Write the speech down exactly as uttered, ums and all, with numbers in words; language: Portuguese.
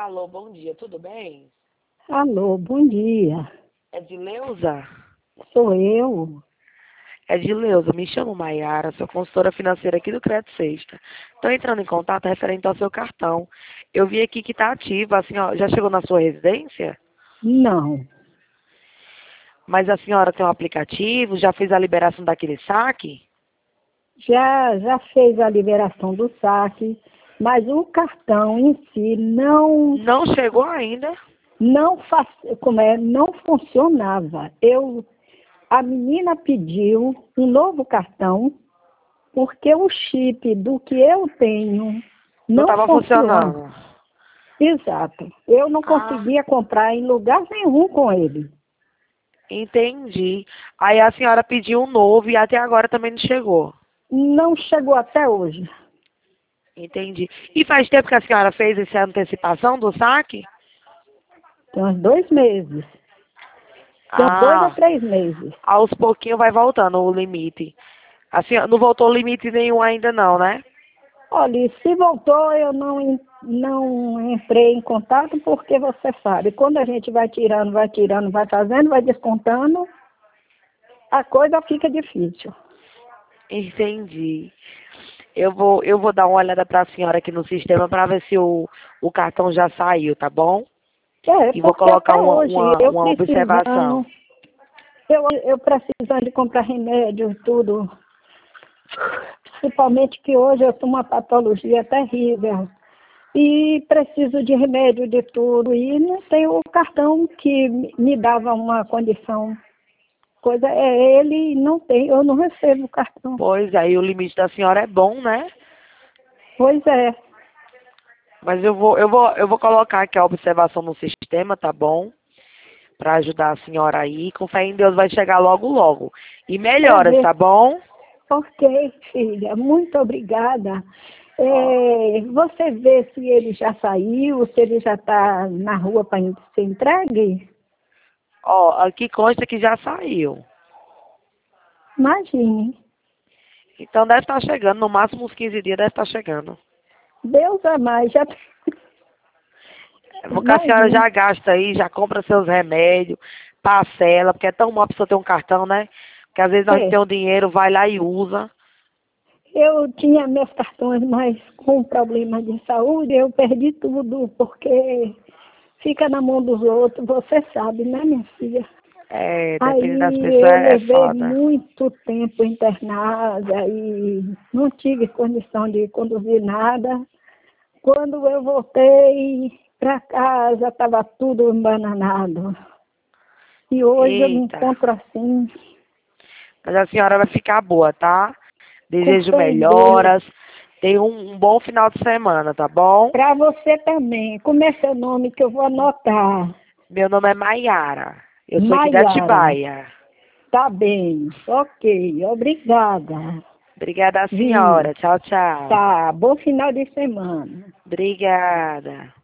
Alô, bom dia, tudo bem? Alô, bom dia. É de Leusa? Sou eu. É de Leusa, me chamo Maiara, sou consultora financeira aqui do Crédito Sexta. Estou entrando em contato referente ao seu cartão. Eu vi aqui que está ativo, a senhora já chegou na sua residência? Não. Mas a senhora tem um aplicativo, já fez a liberação daquele saque? Já, já fez a liberação do saque, mas o cartão em si não, Não chegou ainda? não, faz, como é, não funcionava. Eu, a menina pediu um novo cartão, porque o chip do que eu tenho Não não estava funciona. funcionando. Exato. Eu não Ah, conseguia comprar em lugar nenhum com ele. entendi. Aí a senhora pediu um novo e até agora também não chegou. Não chegou até hoje. Entendi. E faz tempo que a senhora fez essa antecipação do saque? Tem uns dois meses. Tem uns dois a Ah, três meses. aos pouquinhos vai voltando o limite. Assim, não voltou limite nenhum ainda não, né? Olha, se voltou, eu não, en- não entrei em contato porque você sabe, quando a gente vai tirando, vai tirando, vai fazendo, vai descontando, a coisa fica difícil. Entendi. Eu vou, eu vou dar uma olhada para a senhora aqui no sistema para ver se o, o cartão já saiu, tá bom? É, E vou porque colocar até uma, hoje uma, eu uma observação. precisando, eu, eu precisando de comprar remédio e tudo, principalmente que hoje eu tenho uma patologia terrível. E preciso de remédio de tudo. E não tenho o cartão que me dava uma condição. Coisa é ele, não tem, eu não recebo o cartão. Pois aí o limite da senhora é bom, né? Pois é, Mas eu vou, eu vou, eu vou colocar aqui a observação no sistema, tá bom? Para ajudar a senhora aí. Com fé em Deus vai chegar logo, logo. E é melhoras, ver. tá bom? Ok, filha, muito obrigada. Ó, É, você vê se ele já saiu, se ele já está na rua para ser entregue? ó, aqui consta que já saiu. Imagine. Então deve estar chegando, no máximo uns quinze dias deve estar chegando. Deus a mais, já. Porque a senhora Imagine. já gasta aí, já compra seus remédios, parcela, porque é tão bom a pessoa ter um cartão, né? Porque às vezes nós não É. temos dinheiro, vai lá e usa. Eu tinha meus cartões, mas com problema de saúde eu perdi tudo, porque fica na mão dos outros, você sabe, né, minha filha? É, dependendo das Aí pessoas, eu é, é levei foda. muito tempo internada e não tive condição de conduzir nada. Quando eu voltei para casa, estava tudo embananado. E hoje eu me Eita. encontro assim, Mas a senhora vai ficar boa, tá? com Desejo fé em Deus. melhoras. Tenha um, um bom final de semana, tá bom? Para você também. Como é seu nome que eu vou anotar? Meu nome é Maiara. Eu sou aqui de Maiara. Atibaia. Tá bem. Ok. Obrigada. Obrigada, Vi. senhora. Tchau, tchau. Tá. Bom final de semana. Obrigada.